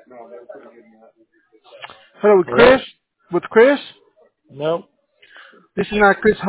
Hello, with Chris? Hello? With Chris? No. This is not Chris.